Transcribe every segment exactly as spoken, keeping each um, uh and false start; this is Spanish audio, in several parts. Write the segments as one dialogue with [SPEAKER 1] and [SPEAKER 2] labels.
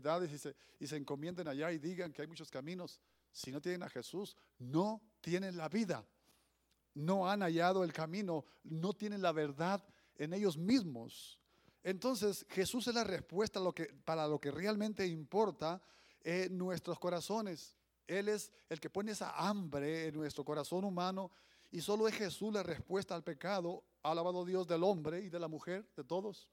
[SPEAKER 1] Y se, y se encomienden allá y digan que hay muchos caminos. Si no tienen a Jesús, no tienen la vida. No han hallado el camino, no tienen la verdad en ellos mismos. Entonces Jesús es la respuesta a lo que, para lo que realmente importa en nuestros corazones. Él es el que pone esa hambre en nuestro corazón humano, y solo es Jesús la respuesta al pecado. Alabado Dios, del hombre y de la mujer, de todos.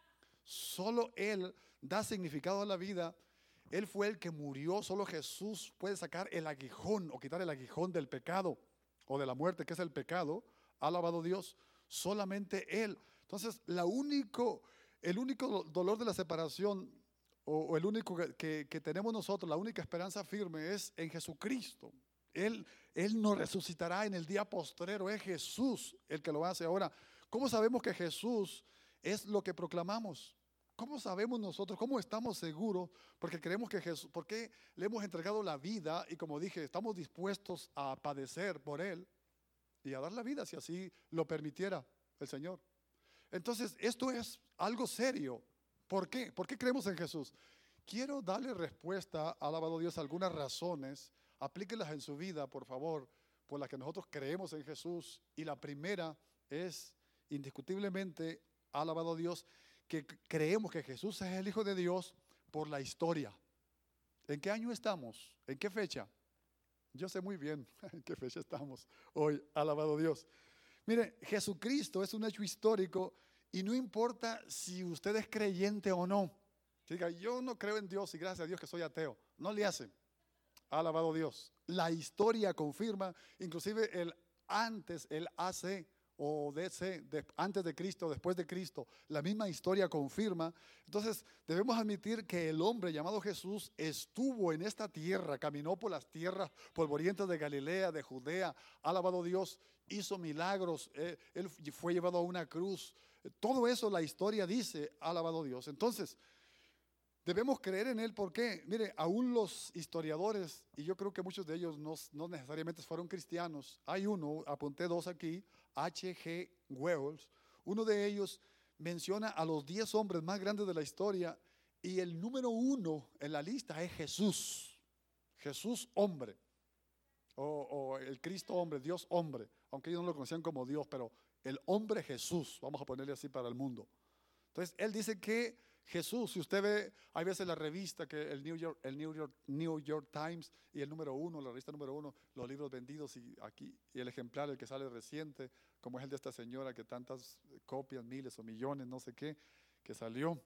[SPEAKER 1] Solo Él da significado a la vida. Él fue el que murió. Solo Jesús puede sacar el aguijón o quitar el aguijón del pecado o de la muerte, que es el pecado. Alabado Dios, solamente Él. Entonces, la único, el único dolor de la separación, o, o el único que, que, que tenemos nosotros, la única esperanza firme es en Jesucristo. Él, Él nos resucitará en el día postrero. Es Jesús el que lo hace. Ahora, ¿cómo sabemos que Jesús es lo que proclamamos? ¿Cómo sabemos nosotros? ¿Cómo estamos seguros? Porque creemos que Jesús, porque le hemos entregado la vida, y como dije, estamos dispuestos a padecer por Él y a dar la vida si así lo permitiera el Señor. Entonces, esto es algo serio. ¿Por qué? ¿Por qué creemos en Jesús? Quiero darle respuesta, alabado Dios, a algunas razones. Aplíquelas en su vida, por favor, por las que nosotros creemos en Jesús. Y la primera es, indiscutiblemente, alabado Dios, que creemos que Jesús es el Hijo de Dios por la historia. ¿En qué año estamos? ¿En qué fecha? Yo sé muy bien en qué fecha estamos hoy, alabado Dios. Mire, Jesucristo es un hecho histórico, y no importa si usted es creyente o no. Diga, yo no creo en Dios y gracias a Dios que soy ateo. No le hace. Alabado Dios. La historia confirma, inclusive el antes, el A C o D C, de, antes de Cristo, después de Cristo, la misma historia confirma. Entonces debemos admitir que el hombre llamado Jesús estuvo en esta tierra, caminó por las tierras polvorientas de Galilea, de Judea, alabado Dios, hizo milagros, eh, él fue llevado a una cruz. Todo eso la historia dice, alabado Dios. Entonces debemos creer en Él. ¿Por qué? Mire, aún los historiadores, y yo creo que muchos de ellos no, no necesariamente fueron cristianos. Hay uno, apunté dos aquí, H G Wells. Uno de ellos menciona a los diez hombres más grandes de la historia, y el número uno en la lista es Jesús. Jesús hombre, o, o el Cristo hombre, Dios hombre, aunque ellos no lo conocían como Dios, pero el hombre Jesús, vamos a ponerle así para el mundo. Entonces, él dice que Jesús, si usted ve, hay veces la revista, que el New York, el New York, New York Times, y el número uno, la revista número uno, los libros vendidos, y aquí, y el ejemplar, el que sale reciente, como es el de esta señora, que tantas copias, miles o millones, no sé qué, que salió.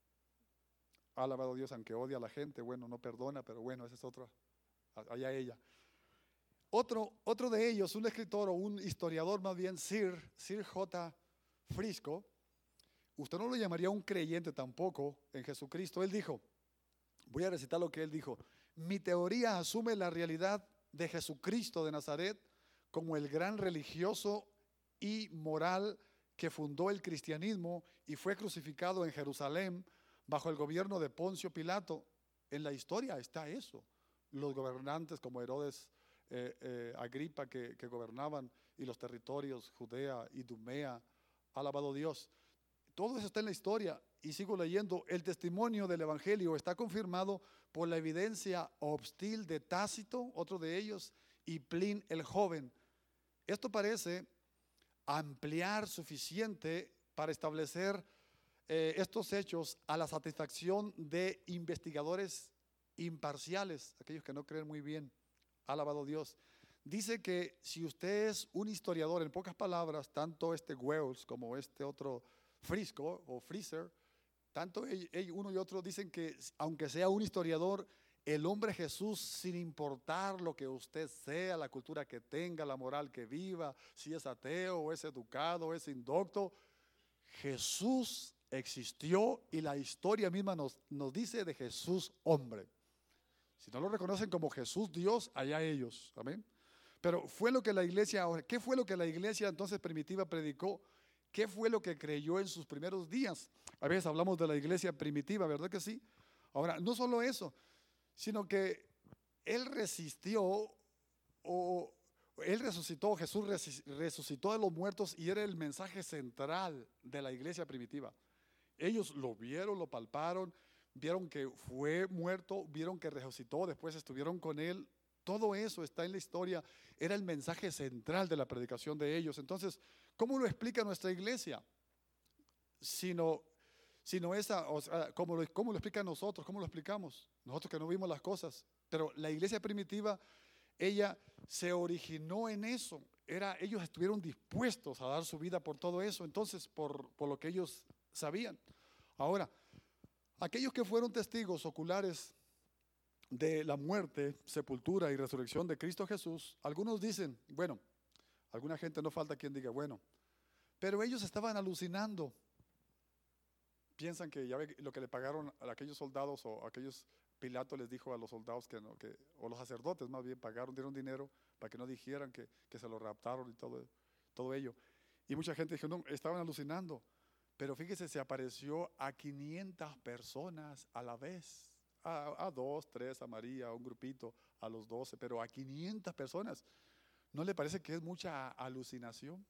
[SPEAKER 1] Alabado Dios, aunque odia a la gente, bueno, no perdona, pero bueno, ese es otro, allá ella. Otro, otro de ellos, un escritor o un historiador más bien, Sir, Sir J. Frisco. Usted no lo llamaría un creyente tampoco en Jesucristo. Él dijo, voy a recitar lo que él dijo: mi teoría asume la realidad de Jesucristo de Nazaret como el gran religioso y moral que fundó el cristianismo y fue crucificado en Jerusalén bajo el gobierno de Poncio Pilato. En la historia está eso. Los gobernantes como Herodes, eh, eh, Agripa, que, que gobernaban, y los territorios, Judea y Idumea, alabado Dios. Todo eso está en la historia, y sigo leyendo. El testimonio del Evangelio está confirmado por la evidencia hostil de Tácito, otro de ellos, y Plin el joven. Esto parece ampliar suficiente para establecer eh, estos hechos a la satisfacción de investigadores imparciales, aquellos que no creen muy bien. Alabado Dios. Dice que si usted es un historiador, en pocas palabras, tanto este Wells como este otro Frisco o Freezer, tanto ellos, uno y otro, dicen que aunque sea un historiador, el hombre Jesús, sin importar lo que usted sea, la cultura que tenga, la moral que viva, si es ateo o es educado o es indocto, Jesús existió, y la historia misma nos, nos dice de Jesús hombre. Si no lo reconocen como Jesús Dios, allá ellos, amén. Pero fue lo que la iglesia, ¿qué fue lo que la iglesia entonces primitiva predicó? ¿Qué fue lo que creyó en sus primeros días? A veces hablamos de la iglesia primitiva, ¿verdad que sí? Ahora, no solo eso, sino que Él resistió, o Él resucitó, Jesús resucitó de los muertos, y era el mensaje central de la iglesia primitiva. Ellos lo vieron, lo palparon, vieron que fue muerto, vieron que resucitó, después estuvieron con él. Todo eso está en la historia, era el mensaje central de la predicación de ellos. Entonces, ¿cómo lo explica nuestra iglesia? Sino, sino esa, o sea, ¿cómo lo, cómo lo explican nosotros? ¿Cómo lo explicamos? Nosotros que no vimos las cosas. Pero la iglesia primitiva, ella se originó en eso. Era, ellos estuvieron dispuestos a dar su vida por todo eso, entonces, por, por lo que ellos sabían. Ahora, aquellos que fueron testigos oculares de la muerte, sepultura y resurrección de Cristo Jesús, algunos dicen, bueno, alguna gente, no falta quien diga, bueno, pero ellos estaban alucinando. Piensan que ya ve lo que le pagaron a aquellos soldados, o aquellos, Pilato les dijo a los soldados que no, que, o los sacerdotes más bien pagaron, dieron dinero para que no dijeran que, que se lo raptaron y todo, todo ello. Y mucha gente dijo, no, estaban alucinando. Pero fíjese, se apareció a quinientas personas a la vez. A, a dos, tres, a María, a un grupito, a los doce, pero a quinientas personas. ¿No le parece que es mucha alucinación?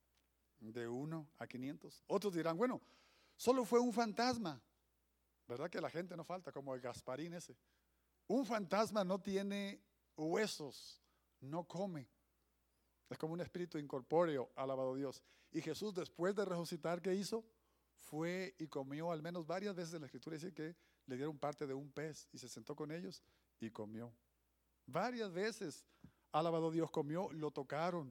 [SPEAKER 1] De uno a quinientos. Otros dirán, bueno, solo fue un fantasma. ¿Verdad que la gente no falta? Como el Gasparín ese. Un fantasma no tiene huesos, no come. Es como un espíritu incorpóreo, alabado Dios. Y Jesús, después de resucitar, ¿qué hizo? Fue y comió al menos varias veces. En la Escritura dice que le dieron parte de un pez y se sentó con ellos y comió. Varias veces, alabado Dios, comió, lo tocaron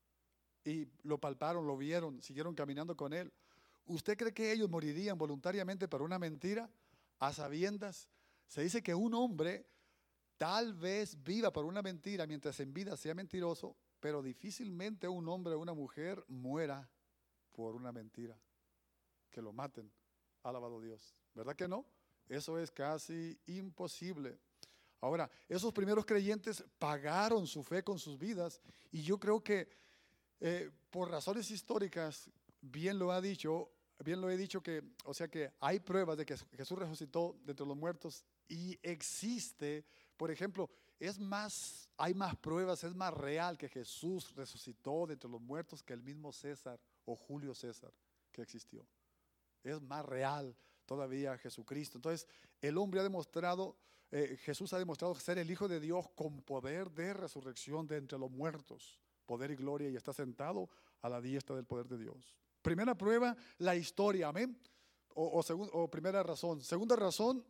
[SPEAKER 1] y lo palparon, lo vieron, siguieron caminando con él. ¿Usted cree que ellos morirían voluntariamente por una mentira? A sabiendas, se dice que un hombre tal vez viva por una mentira mientras en vida sea mentiroso, pero difícilmente un hombre o una mujer muera por una mentira, que lo maten, alabado Dios. ¿Verdad que no? Eso es casi imposible. Ahora, esos primeros creyentes pagaron su fe con sus vidas, y yo creo que eh, por razones históricas, bien lo ha dicho, bien lo he dicho que, o sea que hay pruebas de que Jesús resucitó de entre los muertos, y existe, por ejemplo, es más, hay más pruebas, es más real que Jesús resucitó de entre los muertos que el mismo César o Julio César que existió. Es más real todavía Jesucristo. Entonces, el hombre ha demostrado, eh, Jesús ha demostrado ser el Hijo de Dios con poder de resurrección de entre los muertos, poder y gloria, y está sentado a la diestra del poder de Dios. Primera prueba, la historia, amén. O, o, segun, o primera razón. Segunda razón,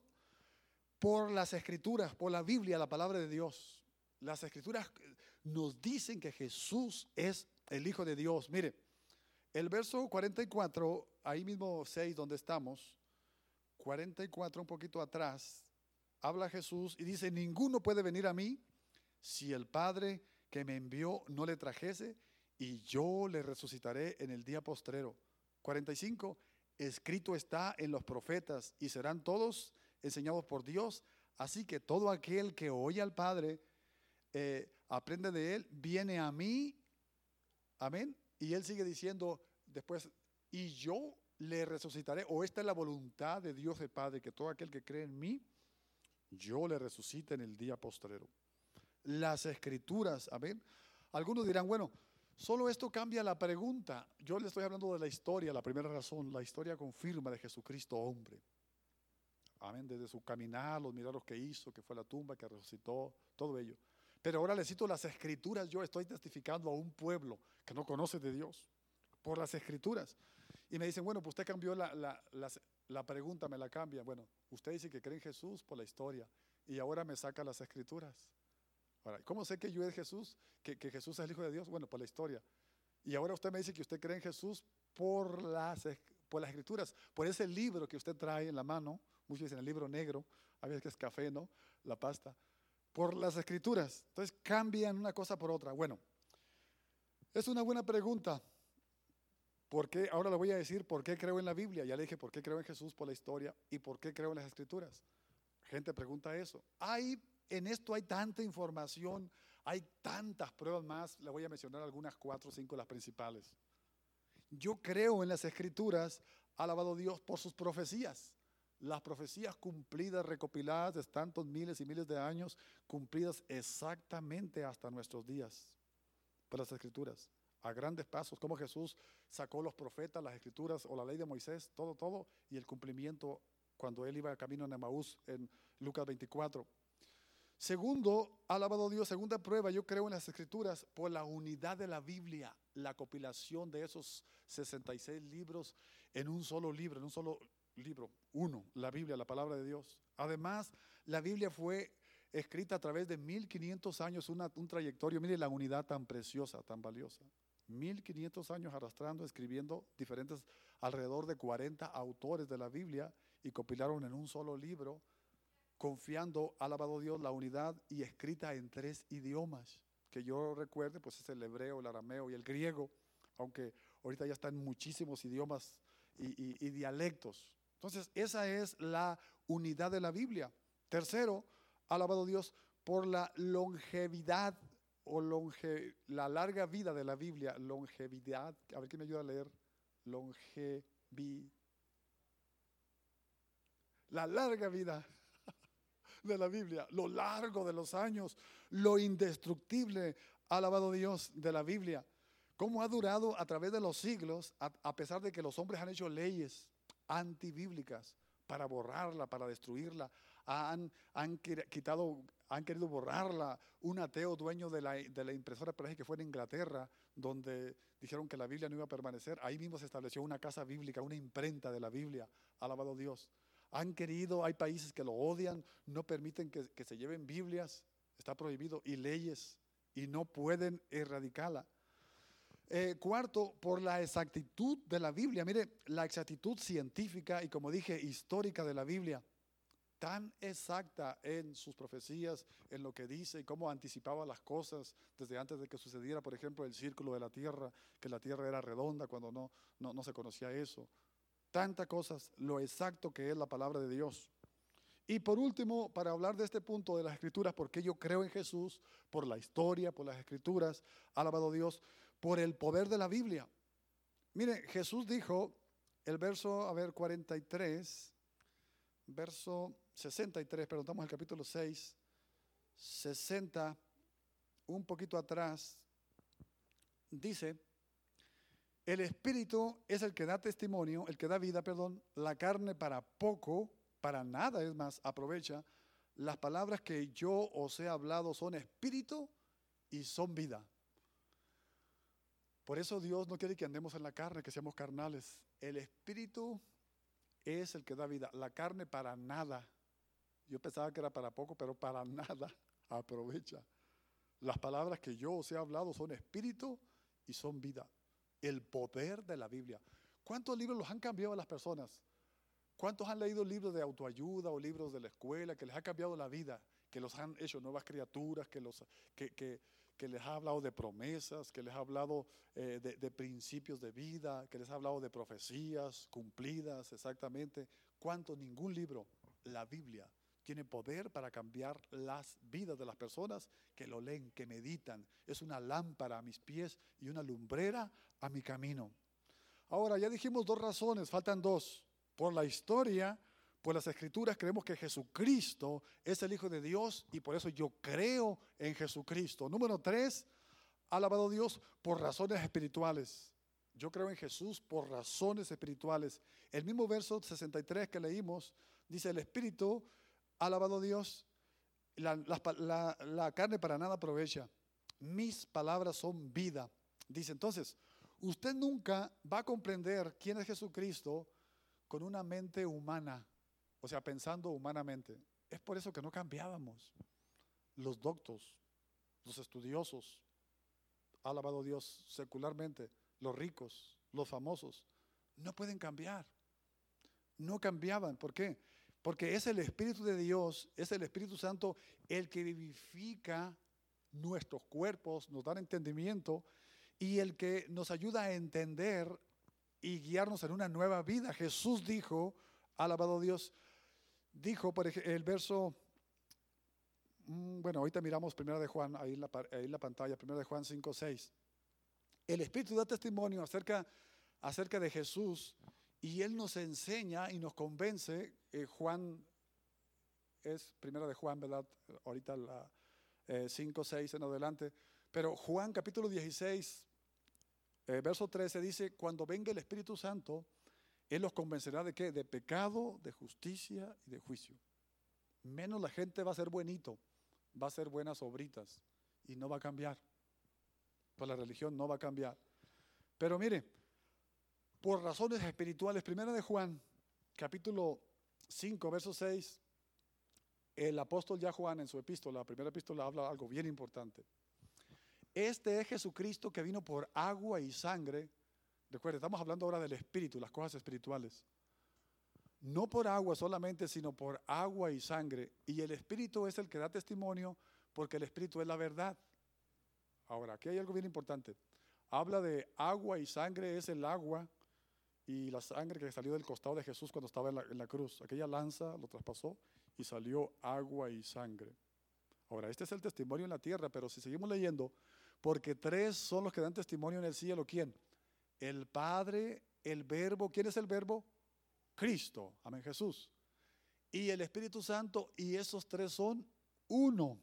[SPEAKER 1] por las Escrituras, por la Biblia, la palabra de Dios. Las Escrituras nos dicen que Jesús es el Hijo de Dios. Mire, el verso cuarenta y cuatro, ahí mismo seis donde estamos, cuarenta y cuatro, un poquito atrás, habla Jesús y dice, ninguno puede venir a mí si el Padre que me envió no le trajese, y yo le resucitaré en el día postrero. cuarenta y cinco, escrito está en los profetas, y serán todos enseñados por Dios, así que todo aquel que oye al Padre, eh, aprende de él, viene a mí, amén. Y él sigue diciendo después, y yo le resucitaré, o esta es la voluntad de Dios el Padre, que todo aquel que cree en mí, yo le resucite en el día postrero. Las Escrituras, amén. Algunos dirán, bueno, solo esto cambia la pregunta. Yo le estoy hablando de la historia, la primera razón, la historia confirma de Jesucristo hombre. Amén, desde su caminar, los milagros que hizo, que fue a la tumba, que resucitó, todo ello. Pero ahora le cito las Escrituras. Yo estoy testificando a un pueblo que no conoce de Dios por las Escrituras. Y me dicen, bueno, pues usted cambió la, la, la, la pregunta, me la cambia. Bueno, usted dice que cree en Jesús por la historia, y ahora me saca las Escrituras. Ahora, ¿cómo sé que yo es Jesús? Que, que Jesús es el Hijo de Dios. Bueno, por la historia. Y ahora usted me dice que usted cree en Jesús por las, por las Escrituras, por ese libro que usted trae en la mano. Muchos dicen el libro negro, a veces que es café, ¿no? La pasta. Por las Escrituras. Entonces cambian una cosa por otra. Bueno, es una buena pregunta. ¿Por qué? Ahora le voy a decir por qué creo en la Biblia. Ya le dije por qué creo en Jesús por la historia y por qué creo en las Escrituras. Gente pregunta eso. Hay, en esto hay tanta información, hay tantas pruebas más. Le voy a mencionar algunas, cuatro o cinco, las principales. Yo creo en las Escrituras, alabado Dios, por sus profecías. Las profecías cumplidas, recopiladas de tantos miles y miles de años, cumplidas exactamente hasta nuestros días, por las Escrituras, a grandes pasos, como Jesús sacó los profetas, las Escrituras o la ley de Moisés, todo, todo, y el cumplimiento cuando él iba camino en Emaús en Lucas veinticuatro. Segundo, alabado Dios, segunda prueba, yo creo en las Escrituras por la unidad de la Biblia, la compilación de esos sesenta y seis libros en un solo libro, en un solo libro, uno, la Biblia, la palabra de Dios. Además, la Biblia fue escrita a través de mil quinientos años, una, un trayectorio, mire la unidad tan preciosa, tan valiosa. mil quinientos años arrastrando, escribiendo diferentes, alrededor de cuarenta autores de la Biblia y compilaron en un solo libro, confiando, alabado Dios, la unidad y escrita en tres idiomas. Que yo recuerde, pues es el hebreo, el arameo y el griego, aunque ahorita ya están muchísimos idiomas y, y, y dialectos. Entonces, esa es la unidad de la Biblia. Tercero, alabado Dios, por la longevidad o longe, la larga vida de la Biblia, longevidad, a ver quién me ayuda a leer, longevidad, la larga vida de la Biblia, lo largo de los años, lo indestructible, alabado Dios, de la Biblia. Cómo ha durado a través de los siglos, a, a pesar de que los hombres han hecho leyes antibíblicas para borrarla, para destruirla, han, han quitado, han querido borrarla. Un ateo dueño de la, de la impresora, parece que fue en Inglaterra, donde dijeron que la Biblia no iba a permanecer. Ahí mismo se estableció una casa bíblica, una imprenta de la Biblia, alabado Dios. Han querido, hay países que lo odian, no permiten que, que se lleven Biblias, está prohibido, y leyes, y no pueden erradicarla. Eh, cuarto, por la exactitud de la Biblia. Mire, la exactitud científica y, como dije, histórica de la Biblia, tan exacta en sus profecías, en lo que dice y cómo anticipaba las cosas desde antes de que sucediera, por ejemplo, el círculo de la tierra, que la tierra era redonda cuando no, no, no se conocía eso. Tantas cosas, lo exacto que es la palabra de Dios. Y por último, para hablar de este punto de las Escrituras, porque yo creo en Jesús, por la historia, por las Escrituras, alabado Dios, por el poder de la Biblia. Mire, Jesús dijo, el verso, a ver, cuarenta y tres, verso sesenta y tres, perdón, estamos en el capítulo seis, sesenta, un poquito atrás, dice: el Espíritu es el que da testimonio, el que da vida, perdón, la carne para poco, para nada es más, aprovecha. Las palabras que yo os he hablado son espíritu y son vida. Por eso Dios no quiere que andemos en la carne, que seamos carnales. El Espíritu es el que da vida, la carne para nada. Yo pensaba que era para poco, pero para nada aprovecha. Las palabras que yo os he hablado son espíritu y son vida. El poder de la Biblia. ¿Cuántos libros los han cambiado a las personas? ¿Cuántos han leído libros de autoayuda o libros de la escuela que les ha cambiado la vida? Que los han hecho nuevas criaturas, que, los, que, que, que les ha hablado de promesas, que les ha hablado eh, de, de principios de vida, que les ha hablado de profecías cumplidas exactamente. ¿Cuántos? Ningún libro, la Biblia, tiene poder para cambiar las vidas de las personas que lo leen, que meditan. Es una lámpara a mis pies y una lumbrera a mi camino. Ahora, ya dijimos dos razones, faltan dos. Por la historia, por las Escrituras, creemos que Jesucristo es el Hijo de Dios y por eso yo creo en Jesucristo. Número tres, alabado Dios, por razones espirituales. Yo creo en Jesús por razones espirituales. El mismo verso sesenta y tres que leímos dice: el Espíritu, alabado Dios, la, la, la, la carne para nada aprovecha. Mis palabras son vida. Dice entonces, usted nunca va a comprender quién es Jesucristo con una mente humana, o sea, pensando humanamente. Es por eso que no cambiábamos. Los doctos, los estudiosos, alabado Dios, secularmente, los ricos, los famosos, no pueden cambiar. No cambiaban. ¿Por qué? Porque es el Espíritu de Dios, es el Espíritu Santo el que vivifica nuestros cuerpos, nos da entendimiento y el que nos ayuda a entender y guiarnos en una nueva vida. Jesús dijo, alabado Dios, dijo por ejemplo, el verso, bueno, ahorita miramos primera de Juan, ahí en la, ahí en la pantalla, primera de Juan cinco, seis. El Espíritu da testimonio acerca, acerca de Jesús y Él nos enseña y nos convence. eh, Juan es primera de Juan, ¿verdad? Ahorita la eh, cinco, seis en adelante. Pero Juan capítulo dieciséis, eh, verso trece dice: cuando venga el Espíritu Santo, Él los convencerá de qué? De pecado, de justicia y de juicio. Menos la gente va a ser buenito, va a ser buenas obritas y no va a cambiar. Pues la religión no va a cambiar. Pero mire, por razones espirituales, primera de Juan, capítulo cinco, verso seis, el apóstol ya Juan en su epístola, la primera epístola, habla algo bien importante. Este es Jesucristo que vino por agua y sangre. Recuerde, estamos hablando ahora del espíritu, las cosas espirituales. No por agua solamente, sino por agua y sangre. Y el espíritu es el que da testimonio, porque el espíritu es la verdad. Ahora, aquí hay algo bien importante. Habla de agua y sangre, es el agua y la sangre que salió del costado de Jesús cuando estaba en la, en la cruz. Aquella lanza lo traspasó y salió agua y sangre. Ahora, este es el testimonio en la tierra, pero si seguimos leyendo, porque tres son los que dan testimonio en el cielo. ¿Quién? El Padre, el Verbo. ¿Quién es el Verbo? Cristo. Amén, Jesús. Y el Espíritu Santo, y esos tres son uno.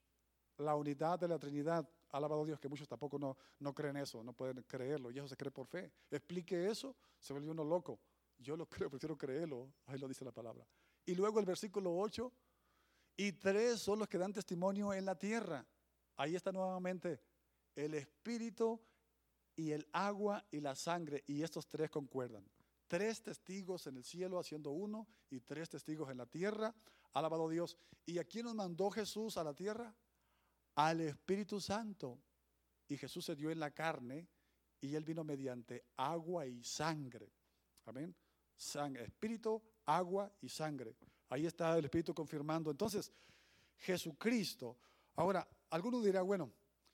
[SPEAKER 1] La unidad de la Trinidad. Alabado Dios, que muchos tampoco no, no creen eso, no pueden creerlo, y eso se cree por fe. Explique eso, se vuelve uno loco. Yo lo creo, prefiero creerlo, ahí lo dice la palabra. Y luego el versículo ocho, y tres son los que dan testimonio en la tierra. Ahí está nuevamente el Espíritu y el agua y la sangre, y estos tres concuerdan. Tres testigos en el cielo haciendo uno, y tres testigos en la tierra. Alabado Dios. ¿Y a quién nos mandó Jesús a la tierra? Al Espíritu Santo. Y Jesús se dio en la carne y Él vino mediante agua y sangre. Amén. Sangre, espíritu, agua y sangre. Ahí está el Espíritu confirmando. Entonces, Jesucristo. Ahora, alguno dirá, bueno,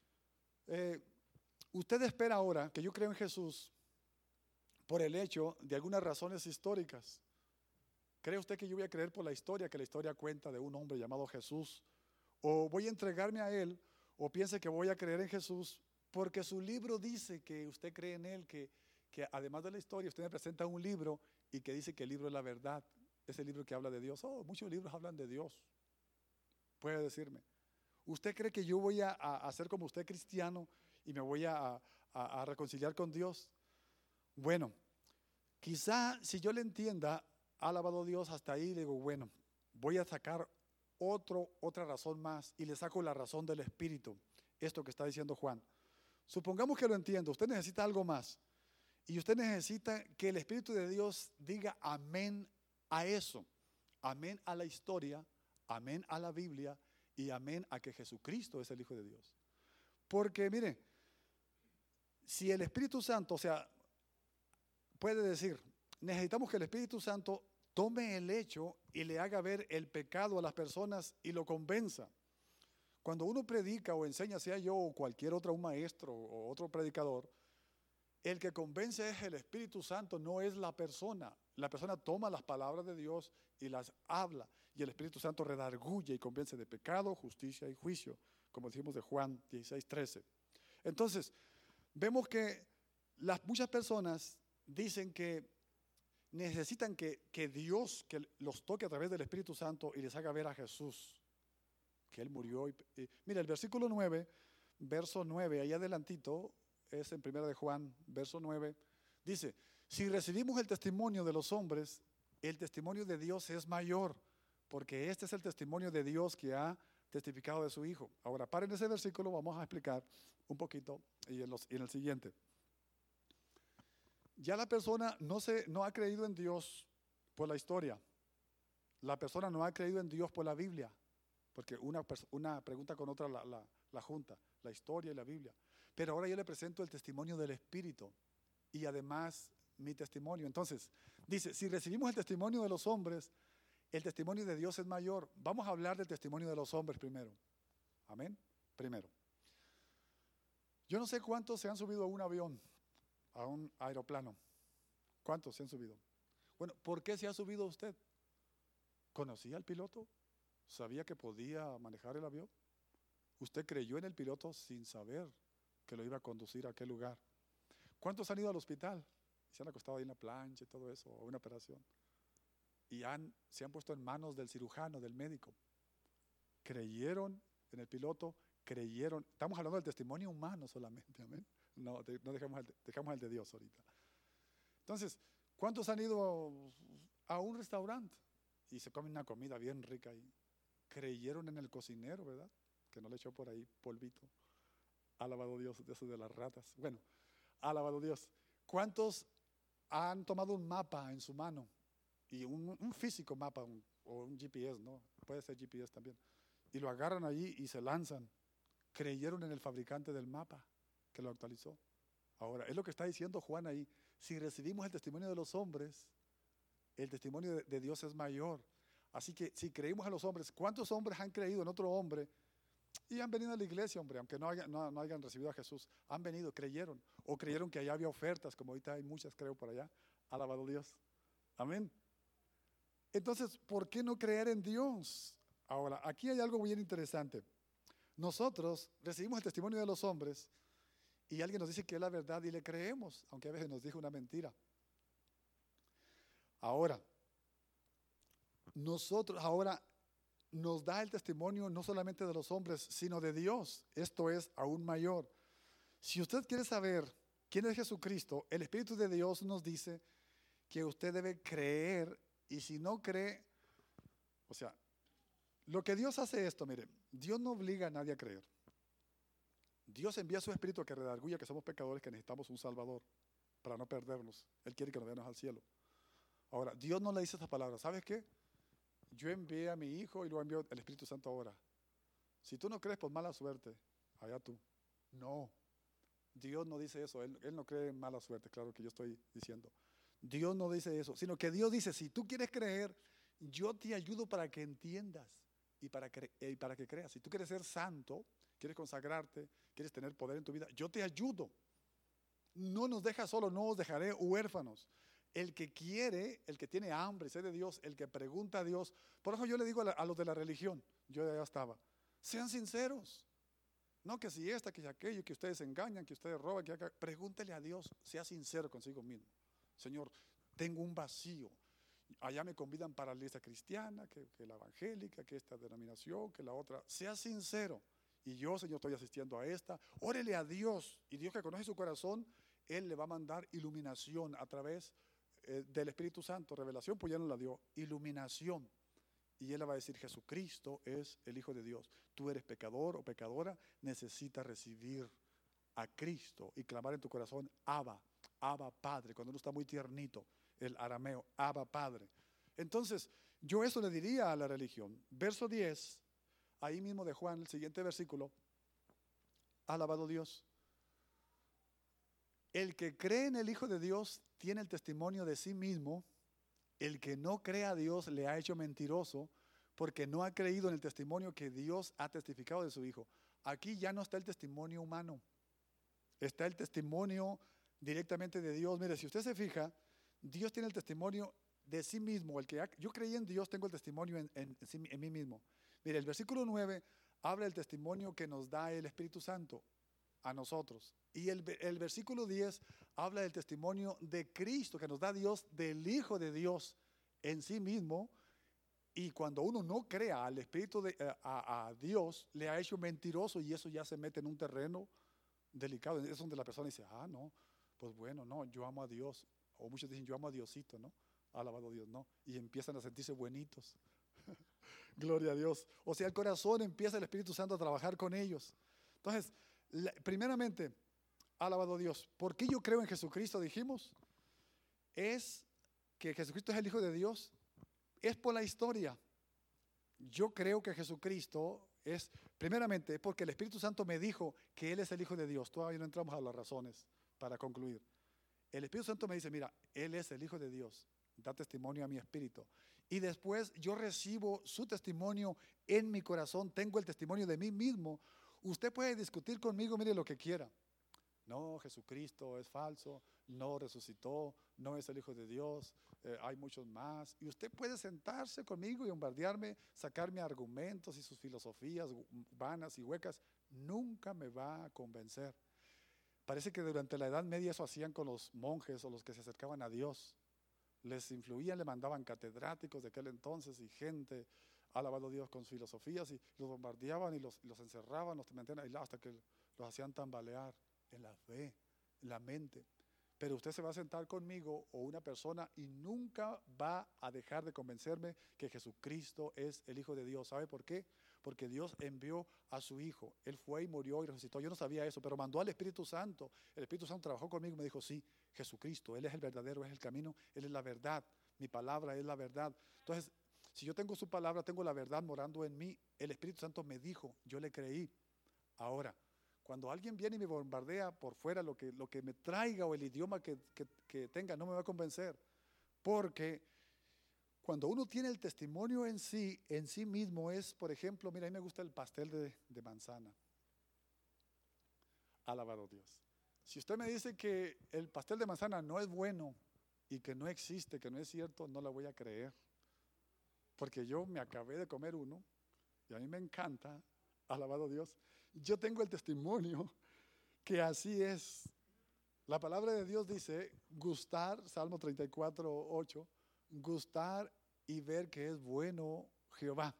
[SPEAKER 1] eh, usted espera ahora que yo creo en Jesús por el hecho de algunas razones históricas. ¿Cree usted que yo voy a creer por la historia, que la historia cuenta de un hombre llamado Jesús? ¿O voy a entregarme a Él, o piense que voy a creer en Jesús porque su libro dice que usted cree en Él, que, que además de la historia usted me presenta un libro y que dice que el libro es la verdad, es el libro que habla de Dios? Oh, muchos libros hablan de Dios. Puede decirme, ¿usted cree que yo voy a, a, a ser como usted cristiano y me voy a, a, a reconciliar con Dios? Bueno, quizá si yo le entienda, alabado Dios, hasta ahí le digo, bueno, voy a sacar Otro, otra razón más y le saco la razón del Espíritu, esto que está diciendo Juan. Supongamos que lo entiendo, usted necesita algo más y usted necesita que el Espíritu de Dios diga amén a eso, amén a la historia, amén a la Biblia y amén a que Jesucristo es el Hijo de Dios. Porque mire, si el Espíritu Santo, o sea, puede decir, necesitamos que el Espíritu Santo tome el hecho y le haga ver el pecado a las personas y lo convenza. Cuando uno predica o enseña, sea yo o cualquier otro, un maestro o otro predicador, el que convence es el Espíritu Santo, no es la persona. La persona toma las palabras de Dios y las habla, y el Espíritu Santo redarguye y convence de pecado, justicia y juicio, como decimos de Juan dieciséis, trece. Entonces, vemos que las muchas personas dicen que necesitan que, que Dios que los toque a través del Espíritu Santo y les haga ver a Jesús, que Él murió. Y, y, mira, el versículo nueve, verso nueve, ahí adelantito, es en primera de Juan, verso nueve, dice, si recibimos el testimonio de los hombres, el testimonio de Dios es mayor, porque este es el testimonio de Dios que ha testificado de su Hijo. Ahora, paren ese versículo, vamos a explicar un poquito y en, los, y en el siguiente. Ya la persona no, se, no ha creído en Dios por la historia. La persona no ha creído en Dios por la Biblia. Porque una, una pregunta con otra la, la, la junta, la historia y la Biblia. Pero ahora yo le presento el testimonio del Espíritu y además mi testimonio. Entonces, dice, si recibimos el testimonio de los hombres, el testimonio de Dios es mayor. Vamos a hablar del testimonio de los hombres primero. Amén. Primero. Yo no sé cuántos se han subido a un avión, a un aeroplano. ¿Cuántos se han subido? Bueno, ¿por qué se ha subido usted? ¿Conocía al piloto? ¿Sabía que podía manejar el avión? ¿Usted creyó en el piloto sin saber que lo iba a conducir a aquel lugar? ¿Cuántos han ido al hospital? Se han acostado ahí en la plancha y todo eso, a una operación. Y han, se han puesto en manos del cirujano, del médico. ¿Creyeron en el piloto? ¿Creyeron? Estamos hablando del testimonio humano solamente, amén. No, no dejamos, el, dejamos el de Dios ahorita. Entonces, ¿Cuántos han ido a un restaurante y se comen una comida bien rica ahí? Creyeron en el cocinero, ¿verdad? Que no le echó por ahí polvito. Alabado Dios, de eso de las ratas. Bueno, alabado Dios. ¿Cuántos han tomado un mapa en su mano? Y un, un físico mapa, un, o un G P S, ¿no? Puede ser G P S también. Y lo agarran allí y se lanzan. Creyeron en el fabricante del mapa que lo actualizó. Ahora, es lo que está diciendo Juan ahí. Si recibimos el testimonio de los hombres, el testimonio de, de Dios es mayor. Así que si creímos a los hombres, ¿cuántos hombres han creído en otro hombre y han venido a la iglesia, hombre? Aunque no, haya, no, no hayan recibido a Jesús, han venido, creyeron. O creyeron que allá había ofertas, como ahorita hay muchas, creo, por allá. Alabado Dios. Amén. Entonces, ¿por qué no creer en Dios? Ahora, aquí hay algo bien interesante. Nosotros recibimos el testimonio de los hombres y alguien nos dice que es la verdad y le creemos, aunque a veces nos dijo una mentira. Ahora, nosotros ahora nos da el testimonio no solamente de los hombres, sino de Dios. Esto es aún mayor. Si usted quiere saber quién es Jesucristo, el Espíritu de Dios nos dice que usted debe creer, y si no cree, o sea, lo que Dios hace esto, mire, Dios no obliga a nadie a creer. Dios envía a su Espíritu a que redarguya que somos pecadores, que necesitamos un Salvador para no perdernos. Él quiere que nos veamos al cielo. Ahora, Dios no le dice estas palabras. ¿Sabes qué? Yo envié a mi hijo y lo envió el Espíritu Santo ahora. Si tú no crees, pues mala suerte. Allá tú. No. Dios no dice eso. Él, él no cree en mala suerte, claro que yo estoy diciendo. Dios no dice eso, sino que Dios dice, si tú quieres creer, yo te ayudo para que entiendas y para que, y para que creas. Si tú quieres ser santo, quieres consagrarte, quieres tener poder en tu vida, yo te ayudo. No nos dejas solos, no os dejaré huérfanos. El que quiere, el que tiene hambre, sed de Dios, el que pregunta a Dios. Por eso yo le digo a, la, a los de la religión, yo ya estaba, sean sinceros. No que si esta, que si aquello, que ustedes engañan, que ustedes roban, que acá. Pregúntele a Dios, sea sincero consigo mismo. Señor, tengo un vacío. Allá me convidan para la iglesia cristiana, que, que la evangélica, que esta denominación, que la otra. Sea sincero. Y yo, Señor, estoy asistiendo a esta. Órele a Dios. Y Dios, que conoce su corazón, Él le va a mandar iluminación a través eh, del Espíritu Santo. Revelación, pues ya no la dio. Iluminación. Y Él le va a decir, Jesucristo es el Hijo de Dios. Tú eres pecador o pecadora, necesitas recibir a Cristo y clamar en tu corazón, Abba, Abba Padre. Cuando uno está muy tiernito, el arameo, Abba Padre. Entonces, yo eso le diría a la religión. Verso diez, ahí mismo de Juan, el siguiente versículo, alabado Dios. El que cree en el Hijo de Dios tiene el testimonio de sí mismo. El que no cree a Dios le ha hecho mentiroso, porque no ha creído en el testimonio que Dios ha testificado de su Hijo. Aquí ya no está el testimonio humano, está el testimonio directamente de Dios. Mire, si usted se fija, Dios tiene el testimonio de sí mismo. El que ha, yo creí en Dios, tengo el testimonio en, en, en, en mí mismo. Mire, el versículo nueve habla del testimonio que nos da el Espíritu Santo a nosotros. Y el, el versículo diez habla del testimonio de Cristo que nos da Dios, del Hijo de Dios en sí mismo. Y cuando uno no crea al Espíritu de a, a Dios, le ha hecho mentiroso, y eso ya se mete en un terreno delicado. Es donde la persona dice, ah, no, pues bueno, no, yo amo a Dios. O muchos dicen, yo amo a Diosito, ¿no? Alabado a Dios, no. Y empiezan a sentirse buenitos. Gloria a Dios. O sea, el corazón empieza el Espíritu Santo a trabajar con ellos. Entonces, la, primeramente, alabado a Dios. ¿Por qué yo creo en Jesucristo? Dijimos, es que Jesucristo es el Hijo de Dios. Es por la historia. Yo creo que Jesucristo es, primeramente, es porque el Espíritu Santo me dijo que Él es el Hijo de Dios. Todavía no entramos a las razones para concluir. El Espíritu Santo me dice, mira, Él es el Hijo de Dios. Da testimonio a mi espíritu. Y después yo recibo su testimonio en mi corazón. Tengo el testimonio de mí mismo. Usted puede discutir conmigo, mire lo que quiera. No, Jesucristo es falso, no resucitó, no es el Hijo de Dios, eh, hay muchos más. Y usted puede sentarse conmigo y bombardearme, sacarme argumentos y sus filosofías vanas y huecas. Nunca me va a convencer. Parece que durante la Edad Media eso hacían con los monjes o los que se acercaban a Dios. Les influían, le mandaban catedráticos de aquel entonces y gente, alabado a Dios, con sus filosofías, y los bombardeaban y los, los encerraban, los mantenían aislados hasta que los hacían tambalear en la fe, en la mente. pero usted se va a sentar conmigo o una persona y nunca va a dejar de convencerme que Jesucristo es el Hijo de Dios. ¿Sabe por qué? Porque Dios envió a su Hijo. Él fue y murió y resucitó. Yo no sabía eso, pero mandó al Espíritu Santo. El Espíritu Santo trabajó conmigo y me dijo, sí, Jesucristo, Él es el verdadero, es el camino, Él es la verdad. Mi palabra es la verdad. Entonces, si yo tengo su palabra, tengo la verdad morando en mí. El Espíritu Santo me dijo, yo le creí. Ahora, cuando alguien viene y me bombardea por fuera, lo que, lo que me traiga o el idioma que, que, que tenga no me va a convencer. Porque cuando uno tiene el testimonio en sí, en sí mismo es, por ejemplo, mira, a mí me gusta el pastel de, de manzana. Alabado Dios. Si usted me dice que el pastel de manzana no es bueno y que no existe, que no es cierto, no la voy a creer. Porque yo me acabé de comer uno y a mí me encanta, alabado Dios. Yo tengo el testimonio que así es. La palabra de Dios dice, gustar, Salmo treinta y cuatro, ocho, gustar y ver que es bueno Jehová.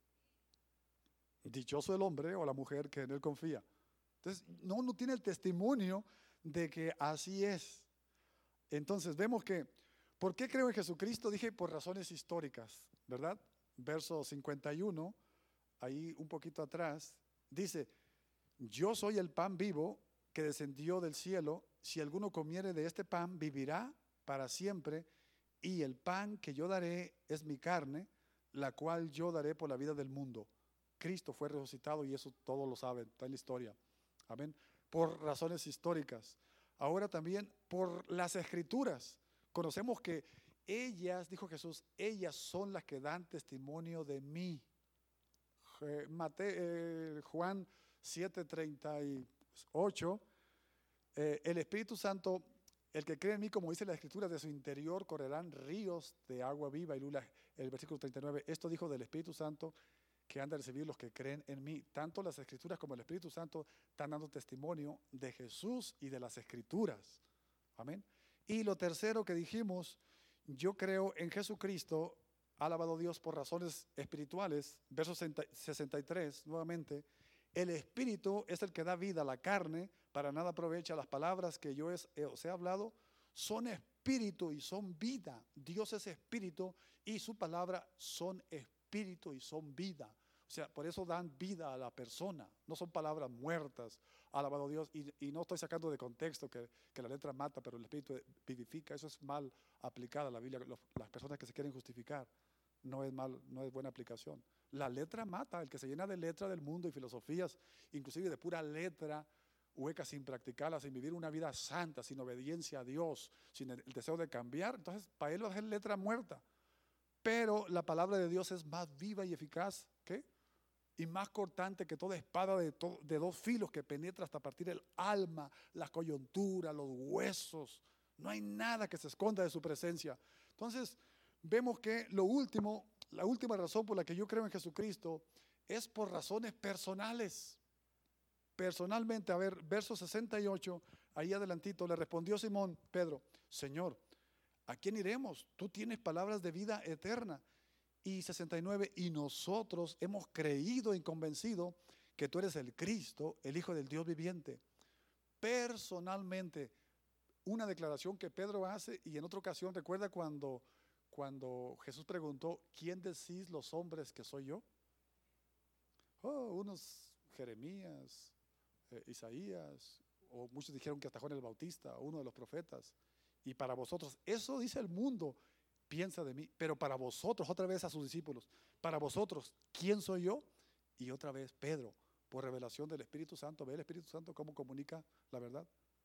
[SPEAKER 1] Dichoso el hombre o la mujer que en él confía. Entonces, no, no tiene el testimonio de que así es. Entonces, vemos que, ¿por qué creo en Jesucristo? Dije, por razones históricas, ¿verdad? Verso cincuenta y uno, ahí un poquito atrás, dice, yo soy el pan vivo que descendió del cielo. Si alguno comiere de este pan, vivirá para siempre. Y el pan que yo daré es mi carne, la cual yo daré por la vida del mundo. Cristo fue resucitado y eso todos lo saben, está en la historia. Amén. Por razones históricas. Ahora también por las escrituras. Conocemos que ellas, dijo Jesús, ellas son las que dan testimonio de mí. Mateo, eh, Juan siete treinta y ocho, eh, el Espíritu Santo, el que cree en mí, como dice la Escritura, de su interior correrán ríos de agua viva. Y Lula, el versículo treinta y nueve, esto dijo del Espíritu Santo que han de recibir los que creen en mí. Tanto las Escrituras como el Espíritu Santo están dando testimonio de Jesús y de las Escrituras. Amén. Y lo tercero que dijimos, yo creo en Jesucristo, alabado Dios, por razones espirituales. Verso sesenta y tres, nuevamente, el Espíritu es el que da vida a la carne, para nada aprovecha. Las palabras que yo os he hablado son espíritu y son vida. Dios es espíritu y su palabra son espíritu y son vida. O sea, por eso dan vida a la persona, no son palabras muertas, alabado Dios. Y, y no estoy sacando de contexto que, que la letra mata, pero el Espíritu vivifica. Eso es mal aplicada a la Biblia. Los, las personas que se quieren justificar, no es mal, no es buena aplicación. La letra mata, el que se llena de letra del mundo y filosofías, inclusive de pura letra hueca, sin practicarla, sin vivir una vida santa, sin obediencia a Dios, sin el, el deseo de cambiar, entonces para él va a ser letra muerta. Pero la palabra de Dios es más viva y eficaz, ¿qué? Y más cortante que toda espada de, to, de dos filos que penetra hasta partir el alma, la coyuntura, los huesos. No hay nada que se esconda de su presencia. Entonces, vemos que lo último, la última razón por la que yo creo en Jesucristo es por razones personales. Personalmente, a ver, verso sesenta y ocho, ahí adelantito, le respondió Simón Pedro, Señor, ¿a quién iremos? Tú tienes palabras de vida eterna. Y sesenta y nueve, y nosotros hemos creído y convencido que tú eres el Cristo, el Hijo del Dios viviente. Personalmente, una declaración que Pedro hace, y en otra ocasión, recuerda cuando, cuando Jesús preguntó, ¿quién decís los hombres que soy yo? Oh, unos Jeremías, eh, Isaías, o muchos dijeron que hasta Juan el Bautista, uno de los profetas. Y para vosotros, eso dice el mundo, piensa de mí, pero para vosotros, otra vez a sus discípulos, para vosotros, ¿quién soy yo? Y otra vez Pedro, por revelación del Espíritu Santo, ve el Espíritu Santo cómo comunica la verdad.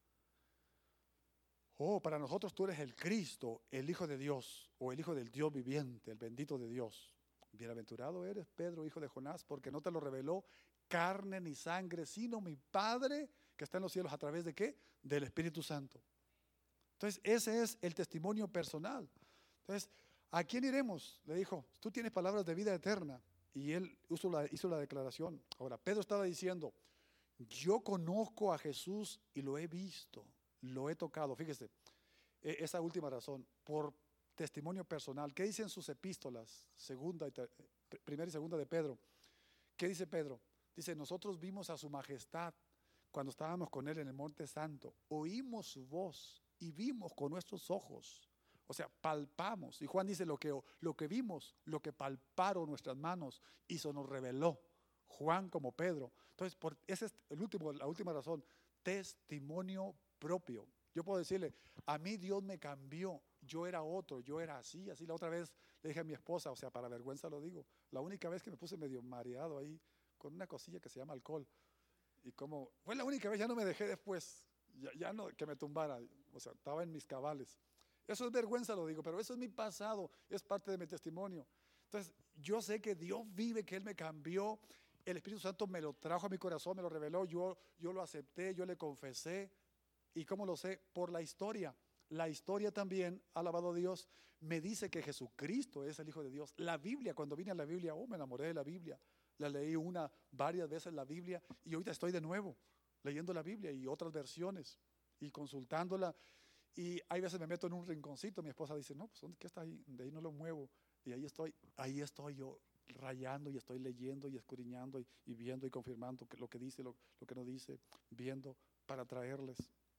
[SPEAKER 1] Oh, para nosotros tú eres el Cristo, el Hijo de Dios, o el Hijo del Dios viviente, el bendito de Dios. Bienaventurado eres, Pedro, hijo de Jonás, porque no te lo reveló carne ni sangre, sino mi Padre que está en los cielos. ¿A través de qué? Del Espíritu Santo. Entonces, ese es el testimonio personal. Entonces, ¿a quién iremos? Le dijo, tú tienes palabras de vida eterna. Y él hizo la, hizo la declaración. Ahora, Pedro estaba diciendo, yo conozco a Jesús y lo he visto, lo he tocado. Fíjese, esa última razón, por testimonio personal. ¿Qué dicen sus epístolas? Segunda y ter, primera y segunda de Pedro. ¿Qué dice Pedro? Dice, nosotros vimos a su majestad cuando estábamos con él en el monte santo. Oímos su voz y vimos con nuestros ojos. O sea, palpamos. Y Juan dice lo que, lo que vimos, lo que palparon nuestras manos y se nos reveló. Juan como Pedro. Entonces, por, esa es el último, la última razón. Testimonio propio. Yo puedo decirle, a mí Dios me cambió. Yo era otro, yo era así, así. La otra vez le dije a mi esposa, o sea, para vergüenza lo digo, la única vez que me puse medio mareado ahí con una cosilla que se llama alcohol. Y como, fue la única vez, ya no me dejé después, ya, ya no que me tumbara, o sea, estaba en mis cabales. Eso es vergüenza, lo digo, pero eso es mi pasado, es parte de mi testimonio. Entonces, yo sé que Dios vive, que Él me cambió, el Espíritu Santo me lo trajo a mi corazón, me lo reveló, yo, yo lo acepté, yo le confesé. ¿Y cómo lo sé? Por la historia. La historia también, alabado a Dios, me dice que Jesucristo es el Hijo de Dios. La Biblia, cuando vine a la Biblia, oh, me enamoré de la Biblia. La leí una, varias veces la Biblia y ahorita estoy de nuevo leyendo la Biblia y otras versiones y consultándola. Y hay veces me meto en un rinconcito, mi esposa dice, no, pues ¿qué está ahí? De ahí no lo muevo. Y ahí estoy, ahí estoy yo rayando y estoy leyendo y escudriñando y, y viendo y confirmando que lo que dice, lo, lo que no dice, viendo para traerles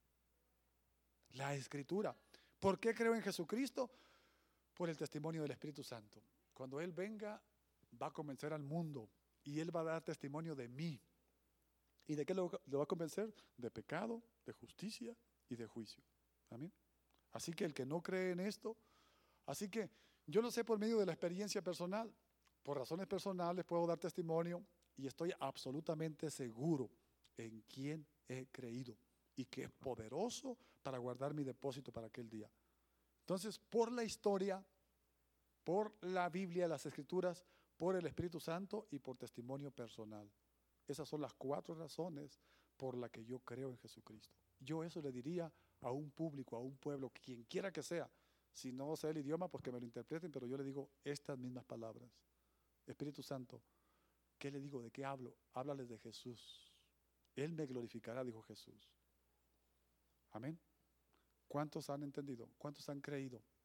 [SPEAKER 1] la Escritura. ¿Por qué creo en Jesucristo? Por el testimonio del Espíritu Santo. Cuando Él venga, va a convencer al mundo y Él va a dar testimonio de mí. ¿Y de qué lo, lo va a convencer? De pecado, de justicia y de juicio. Amén. Así que el que no cree en esto, así que yo lo sé por medio de la experiencia personal. Por razones personales puedo dar testimonio y estoy absolutamente seguro en quién he creído y que es poderoso para guardar mi depósito para aquel día. Entonces, por la historia, por la Biblia, las Escrituras, por el Espíritu Santo y por testimonio personal. Esas son las cuatro razones por las que yo creo en Jesucristo. Yo eso le diría a un público, a un pueblo, quien quiera que sea. Si no sé el idioma, pues que me lo interpreten, pero yo le digo estas mismas palabras. Espíritu Santo, ¿qué le digo? ¿De qué hablo? Háblales de Jesús. Él me glorificará, dijo Jesús. Amén. ¿Cuántos han entendido? ¿Cuántos han creído?